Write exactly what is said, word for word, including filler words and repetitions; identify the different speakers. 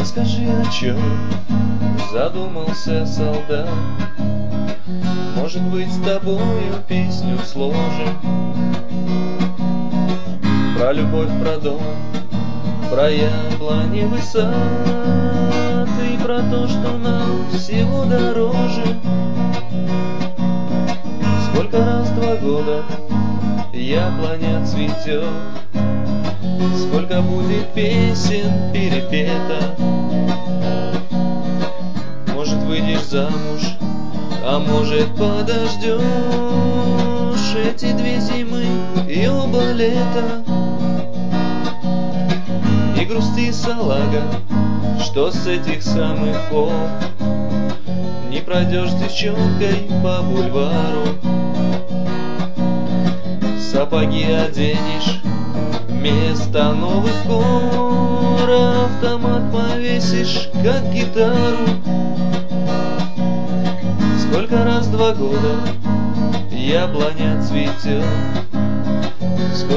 Speaker 1: Скажи, о чем задумался солдат? Может быть, с тобою песню сложим про любовь, про дом, про яблоневый сад и про то, что нам всего дороже. Сколько раз два года яблоня цветет, сколько будет песен перепета. Может, выйдешь замуж, а может, подождешь эти две зимы и оба лета. Не грусти, салага, что с этих самых пор не пройдешь с девчонкой по бульвару. Сапоги оденешь вместо новых кор, автомат повесишь, как гитару. Сколько раз два года яблоня цветет,